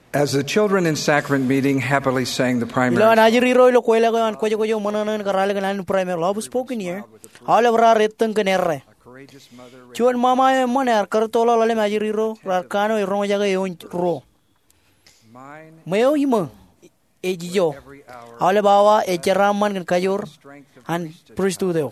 As the children in sacrament meeting happily sang the primary Ilo najiriro ilo kwela ko an kojo mananan karalagan an primary love spoken here. All of our retang kanerre. courageous mother Chuan mama maner kartola lale majiriro rakano irongo jaga yon ro. mine Mayo imo ejijo. every hour All bawa echeraman kan kajur strength of an priesthood. priestudeo.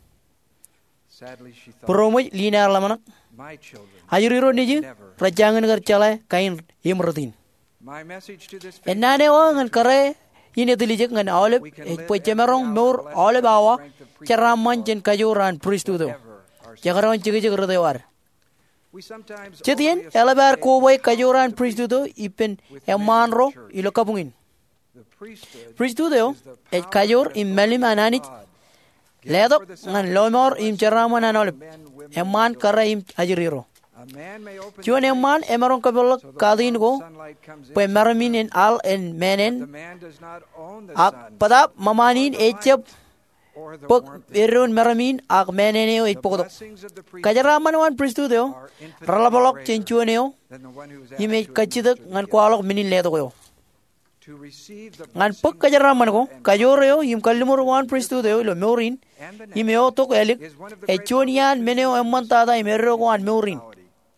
Sadly she thought Promo linear lamanak. my children. Ajiriro niji rajangan karcala kain imrotin. My message to this Enane ngan kare ini dilijek ngan olep pochemerong mur ole bawa ceraman jen kajuran pristudo jagaron cigi dewar we sometimes cetien elebar ko boy kajuran pristudo ipen emanro ilo kapungin the priesthood pristudo kajur immelim ananit ledok ngan lomor im ceraman anolep eman kare im ajiriro a man may open cuan eman emarong kabel kadin go sunlight comes in pe maramin en al en the menen man does not own the ak sun padap mamanin echep or the pok warmth erun meramin ak meneneo the ipokdo blessings of the priest kajaraman wan pristudeo are infinitely ralabalok greater chenchuaneo than the one who is ime asked to kachidak administer ngan the kwalok minin ledoyo gift. To receive the ngan pok blessings kajaraman ko kayoreo im kallimur wan pristudeo lo morin and the imeo tok elik is one of the great echonian meneo emmantada imero ko an morin quality.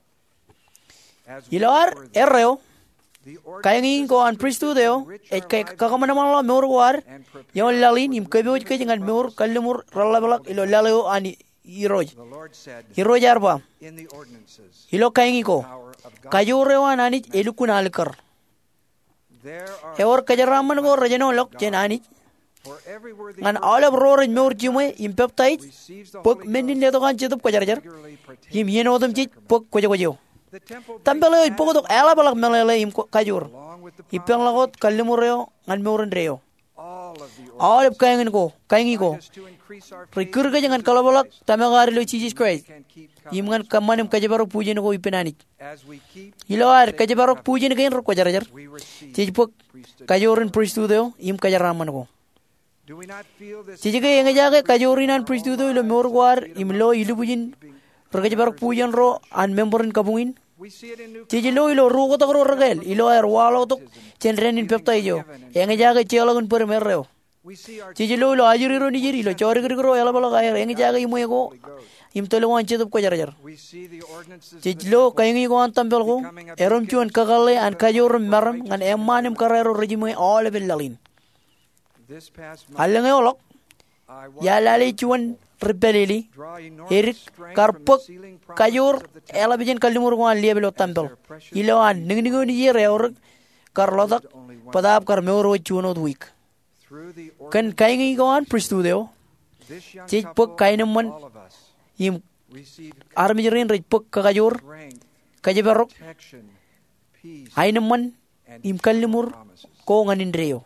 As ilar worthy, erreo the ordinance kayangi ko an pristudeo e kakamanamala meur war and prepare yon lalin im keboj ke jangan meur kallimur ralabalak ilo laleo an iroj the Lord said irojar ba in the ordinances ilo kayangi ko power of God. kayoreo ananit elukunalkar There are Eor kajaraman go rajano lok chenani for every worthy ngan all of roar meur jume impeptait receives the pok Holy menin Ghost leto kan chetup kajarjar regularly partake im yenodam chit pok kojo the temple tambelo pok dok ala balak melele im kajur along with the ipeng lagot kallimureo ngan meuren reo all of the all of kayangi ko ordinances to increase our faith rikur ga jangan kalabalak tamagari lo Jesus Christ and keep im ngan kamanem kajabaro pujen ko ipenani as we keep iloar kajabaro pujen kain ro kajarjar we receive chij pok priesthood. kajorin pristudeo im kajaraman ko Do we not feel this Cijiga yang jaga kajorinan pristudo ilo morguar imlo ilu bujin ragaja barak pujan ro an memberin kabungin we see it in new cijilo ilo rugo tak ro ragel ilo air walo tok chenrenin pepta ijo yang jaga celagun per merreo we see our cijilo ilo ajuri ro nijiri ilo chori gro ela bala gair yang jaga imu ego im tolo wan chetup ko jarajar we see the ordinances of the cijilo kayangi ko an tambel ko erom chuan kagalle an kajor maram ngan emanim karero rejime all belalin this past month alenge olok I ya lali chuan rebelili draw enormous erik strength karpok from the sealing kajur promises of the temple. ela bijen kalimur ko an liebelo tambel ilo an ningo ni yere or karlodak padap kar meuro chuno week Through the kan kaingi ko an pristudio this young chij couple, pok kainam man all of us im receive armirin rej pok kajur strength, kajibarok protection, peace, ainam man and im kalimur promises. ko nganin reo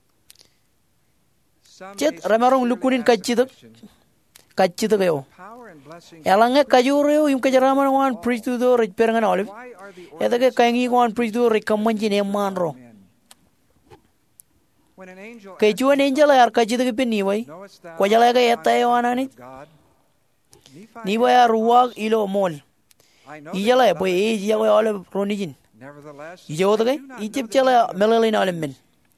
Some chet may ramarong sincerely lukunin ask the kachidak question, kachidak yo power and blessing elange kajureo im kajaraman wan pristudo rej perangan olive why are the edage ordinances kaingi ko an pristudo rej kamanjin emanro men? When an angel kay asked chuan angel ar kachidak pin niway knowest thou ko jala ga the yetta yo anani consecration of God? Nephi niway ar ruwag ilo mol I know ijala that boy God- e jiya ko ole ronijin Nevertheless, ijodaga I do not ijip know the chala meaning of melalin alemmen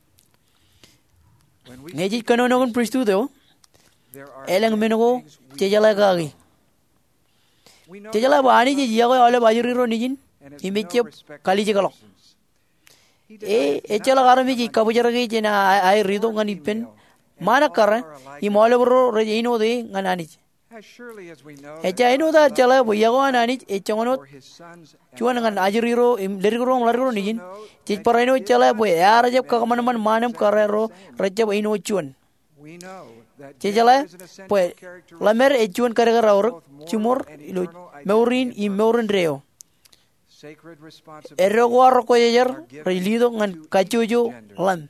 when we ngeji speak kano of nogon priesthood, pristudo there are elang many menugo things we chejala do not gagi know. We know chejala that bani God ji jiya ko ole bajuri ronijin and is imechep no respecter kali of jigalok persons. He e desires echala nothing garami ji from kabujara gi jena ai rido ngani pen mana kar imole bro reino de nganani as surely as we know echa ino da chala boya ko anani echangonot for his sons and chuan ngan ajuriro im lerigro larigro nijin know chij paraino chala boy yar jeb kagaman man manam karero rajab ino chuan we know that chejala gender is an essential pues characteristic lamer echuan karega or both moral chumor and ilo eternal identity meurin and i purpose. meurin reo Sacred responsibility erogwar ko yejer rilido ngan kachujo lam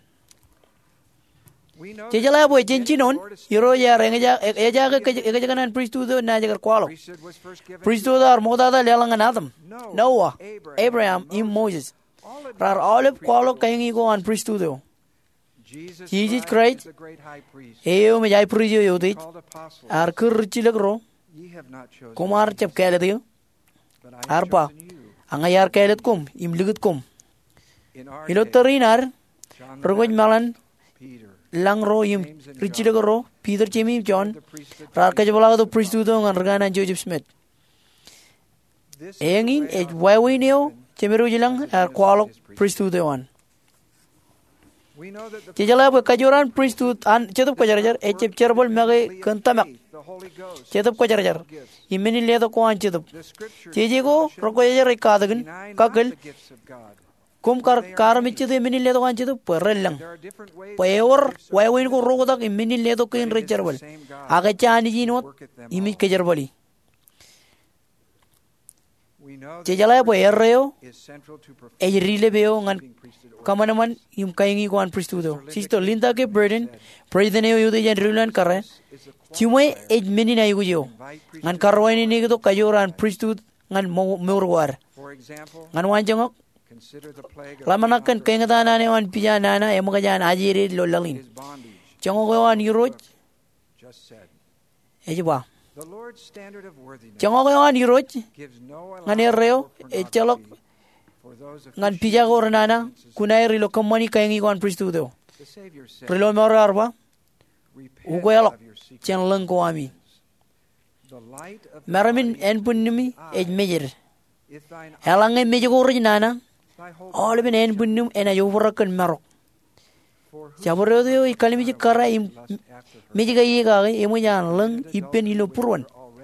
we know chejala that boy the beginning chenchinon of the Lord iro ya established renga ja ga kanan pristu do na jagar kwalo priesthood was first given pristu dar moda da lelangan adam Noah Abraham im Moses all of rar olive kwalo kaingi go an pristu do Jesus Christ is the great high priest eo me jai prijo yo dit called apostle ar kurchilagro ye have not chosen kumar chap kale dio but I have arpa chosen you angayar kelet kum im ligut kum Ilotarinar, Rogoj Malan, Langro, Richidagoro, Peter Jimmy John, Rakajabala, the priesthood, and Regan and Joseph Smith. Engin, a Wawinio, Chemerujilang, are qual priesthood one. Chijala Kajuran priesthood and Chetup Kajar, a chapterable Magi Kantamak. Chetup Kajar, Imini Leather Kwan Chetup. Chijigo, Rokoya Kadagan, Kakil, Kumkar Karamichi, the Mini Leather Kwan Chetup, Perellang. Power, why we go Rogodak in Mini Leather Kin Richarable. Agachani Gino, Imi Kajarvali. Chijala Poerreo, a releveo and Kamanaman, Kaingi one priesthood. Sister Linda gave burden, President Udian Rulan Kare, Chime, 8 minute Ayujo, and Carwani Nigo Kajora and priesthood and Murwar. And one Jangok, Lamanakan Kangadana and Pijanana, Emogajan Ajiri Lolalin. Jango and Uroj, Ejiba. Jango and Uroj, Nanereo, Echalok. Ngan pijago renana kunai rilo kamani kaingi wan pristudo rilo morarba ugoyalok chen lengko ami maramin en punnimi ej mejer halange mejago renana all ben en punnum en ayo warakan marok jaboreo ikalimi kara im mejiga yiga emu jan leng ipen ilo purwan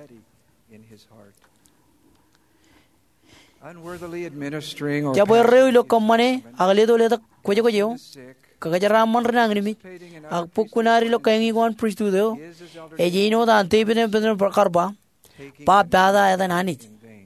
Jaboreo lo kamane agledo leda kojo kagajaramman rangnimi agpukunari lo kaingi wan pristudo ejino da antebene bene karba pa bada edan ani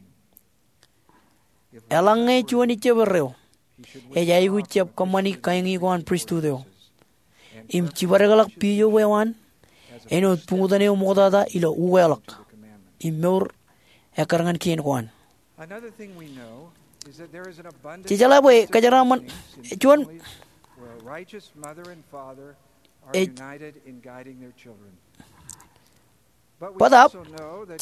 elange chuani cheboreo ejai guchep kamani kaingi wan pristudo im chibaregalak piyo wewan eno pungudane modada ilo uwelak imur ekarangan kien kwan Another thing we know is that there is an abundance Chuan where a righteous mother and father are united in guiding their children. But we also know that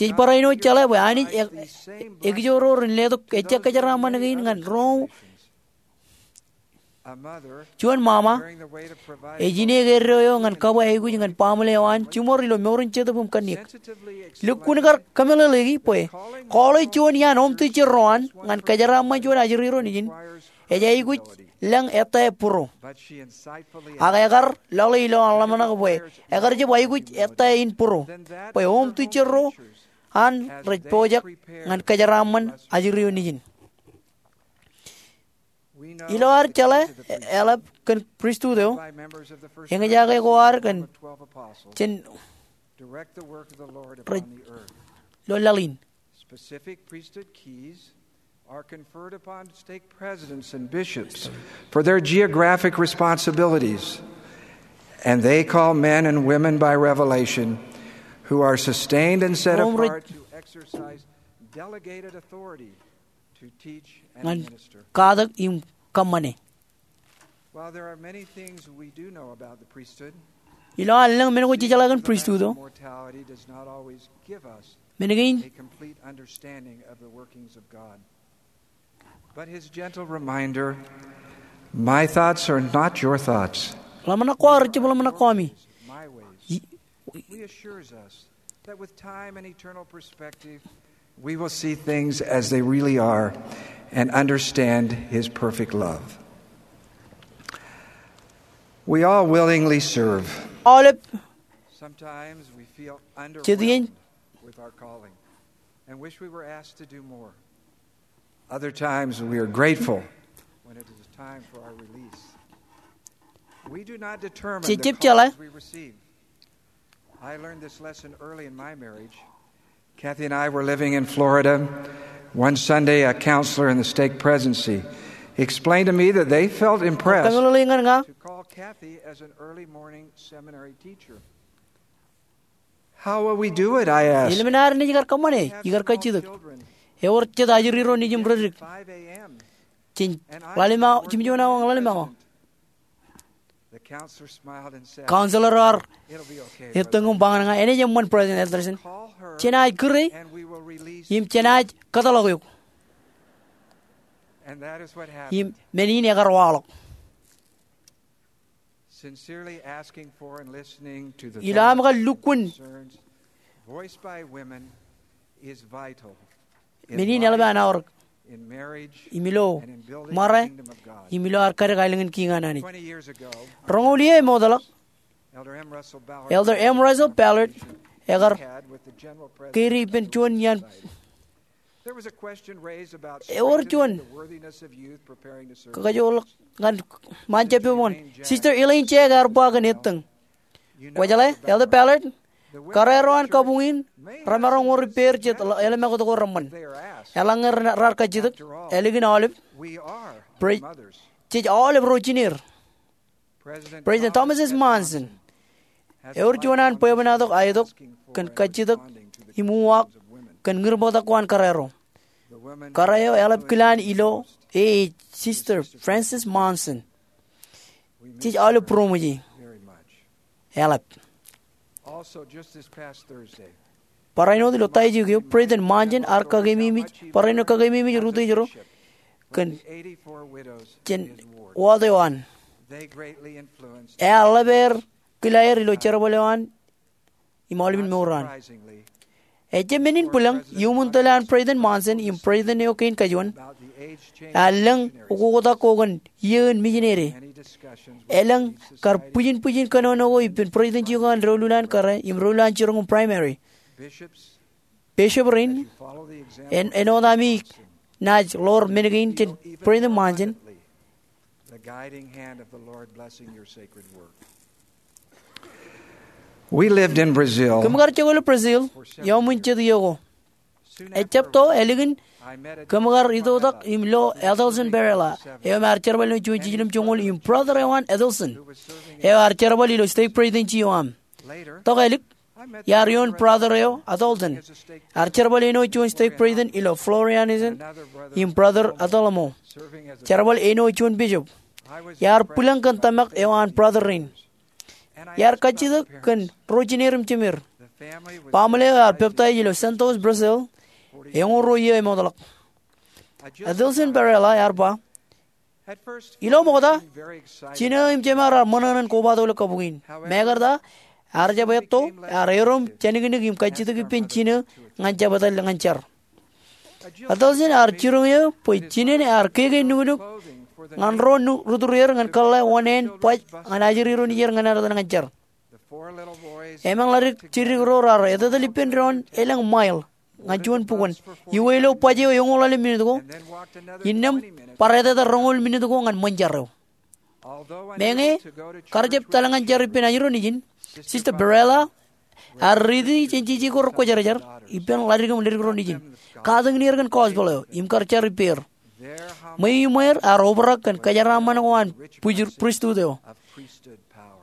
Chuan Mama, Ejine Guerrero and Kawa Egu and Pamela one, Chumorilo Morin Chetabum Kanik. Look Kunagar Kamala Legi Poe, call it Chuan Yan home teacher Roan, and Kajarama Juan Ajirironin, Ejaiguit Lang Eta Puro. Agagar, Lolly Lo Alamana Way, Agarja Waiguit Eta in Puro, by home teacher Ro, and Red Pojak, and Kajaraman Ajirionin. Iloar chala elap kan pristudo yang jaga goar kan chen lolalin. Specific priesthood keys are conferred upon stake presidents and bishops for their geographic responsibilities, and they call men and women by revelation who are sustained and set apart to exercise delegated authority to teach and minister. While there are many things we do know about the priesthood, mortality does not always give us a complete understanding of the workings of God. But his gentle reminder, my thoughts are not your thoughts. My ways, reassures us that with time and eternal perspective, we will see things as they really are and understand his perfect love. We all willingly serve. Sometimes we feel underwhelmed with our calling and wish we were asked to do more. Other times we are grateful when it is time for our release. We do not determine the calls we receive. I learned this lesson early in my marriage. Kathy and I were living in Florida. One Sunday, a counselor in the stake presidency explained to me that they felt impressed to call Kathy as an early morning seminary teacher. How will we do it? I asked. Have children. 5 a.m. The counselor smiled and said, it'll be okay. Call her and we will release. And that is what Im happened. menin egarwalok. Sincerely asking for and listening to the Ilam ka thoughts and lukun. concerns voiced by women is vital in Menin life, elba anawr in marriage, imilo and in building the mare kingdom of God. imilo arkar gailingen kinganani. 20 years ago, Ronguliye modalak Elder M. Russell Ballard Elder M. Russell Ballard egar had with the general president kiri of the penchuan Relief yan Society. There was a question raised about Or strengthening chuan. the worthiness of youth preparing to serve. kakajol ngan manchape mon Sister Elaine che egar pa ganetang You know kwajale about Elder Ballard the women kareroan of the church kabungin may have ramarong some repair good chet eleme ko ko ramman if they are asked. elangar rar kajidak eligin olive We are Pray- mothers. chej olive rochinir President Thomas S. Monson has Eur a chuanan lifelong poebanadok history of ayadok asking for kan and kajidak responding to the imuwak concerns of women. kan ngirboda kwan karero The women karayo who elap kilan influenced ilo most. Sister Francis Monson We miss chej olive her promuji very much. elap Also, just this past Thursday, Paraino di lotai jugyo President Manjan ar kagemi mi paraino kagemi mi as a rutu jero bishop, from kan the 84 widows chen in his ward, wadewan they greatly influenced. alaber kilayer ilo cherbolewan imolvin Not moran surprisingly, eche menin pulang yumun talan President Manson im President neo kain kajuan about the age-changing alang missionaries, ukukuta kogan yun mijinere many discussions with elang Relief kar Society, pujin kanono go ipin President yugan rolulan kare im rolulan chirong primary bishops, Bishop as Rin you follow the example en odami naj lor menigin chen feel even President more Manjan abundantly the guiding hand of the Lord blessing your sacred work. We lived in Brazil. kamagar chagolo Brazil yomun chediyogo Soon echapto after eligin I met a kamagar Dr. idodak Varela, imlo Edelson Berela e mar charbal no chujilim chongol im brother ewan Edelson who was serving e ar charbal ilo state president chiwam later. to elik I met yarion the brother eo Adolson as a stake ar charbal eno chun state president ilo Florian is another brother im brother Adolamo serving as a charbal eno chun bishop I was yar impressed pulang kan by tamak the faith ewan of brother these rin brothers. And I yar asked about kachida the kan parents. rojinerim chimir The family was pamale very ar excited pepta to ilo see Santos Brazil 40 engo roye modalak I just Adolson surprised. Berela yar ba At first, Ilo mo fathers kada? seemed very excited China about im it. chemara mananan ko ba dole kabugin megarda arja bayto arerom chaniginig im kachita ki penchina ngancha batal nganchar A Jill Adolson told ar me chiruyo poi that his chine ne mother ar kege nuguduk clothing for the ngan neighbors. ro nu ruturir ngan kala wonen poj ngan ajiri ro niyer ngan ar nganchar The four little boys emang larik chiri ro rar eta dali pen ron elang mile ngachuan pugon iwelo paje yung olale minuto and then walked another innam 20 minutes. pareta da rongol minuto ngan manjaro Although menge unable to go to church karjep with talangan the jari children, penajiro nijin Sister Berela arridi chenchi ko ko jar ipen lari kam lir nijin kadang nier kan cause bolo im karcha repair their humble mai mer arobra kan kajara manwan pujur pristu deo of priesthood power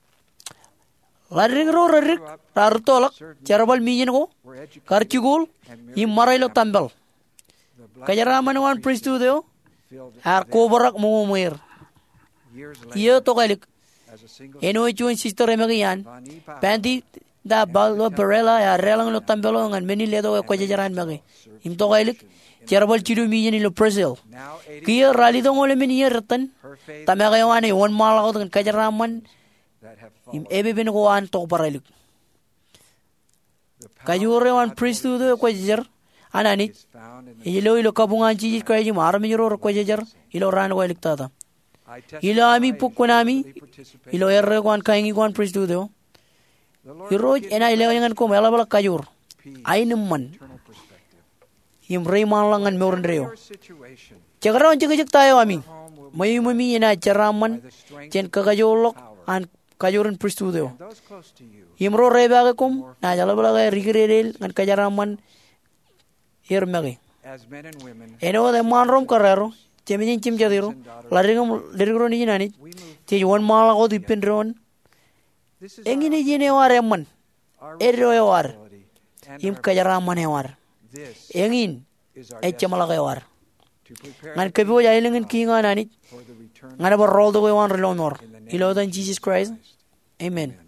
lari ro rir rartolak charbal mijin ko were educated karchigul im marailo tambal the black kajara manwan pristu deo filled ar kobarak mo mer years iyo later to kalik as a single eno chun sister emagian Vani Papa Pandi da ballo Berela ya relang lo tambelo ngan meni ledo ko jajaran magi im to kailik charbal chidu mi ni lo Brazil now 80 kiyo rali do ngole meni yertan her faith tamaga yawani won mala ko kan kajaraman that have im followed ebe ben ko an to paralik the power kajure wan of pristu do ko jajar anani is found in the ilo kabungan chi ko ji mar mi ro ko jajar ilo ran ko ilik tada I ilo ami testify pukunami and participate ilo erre ko an kaingi ko an pristu do the Lord iroj gives ena ile ngan ko mela bala kajur peace, ainum man eternal perspective. im rey malangan meurn reo Your situation Chagarawan chikajik tayo ami. home will be May umumi ina by charaman the strength chen of kakajolok power. an kajorin pristudio. And those close to you Imro reba kum na jalabala rigirel ngan kajaraman irmagi. as men and women Eno de manrom karero chemijin chim jadiro larigum lirigro ni nani we move che one mala go dipendron this is engini jine wareman our erro war responsibility and im our kajaraman war this engin is our echamala war to prepare ngan kabiwo jailingen kinga nani for the return ngana barrol do wan relonor in the name ilo of dan Jesus Christ. Amen. Amen.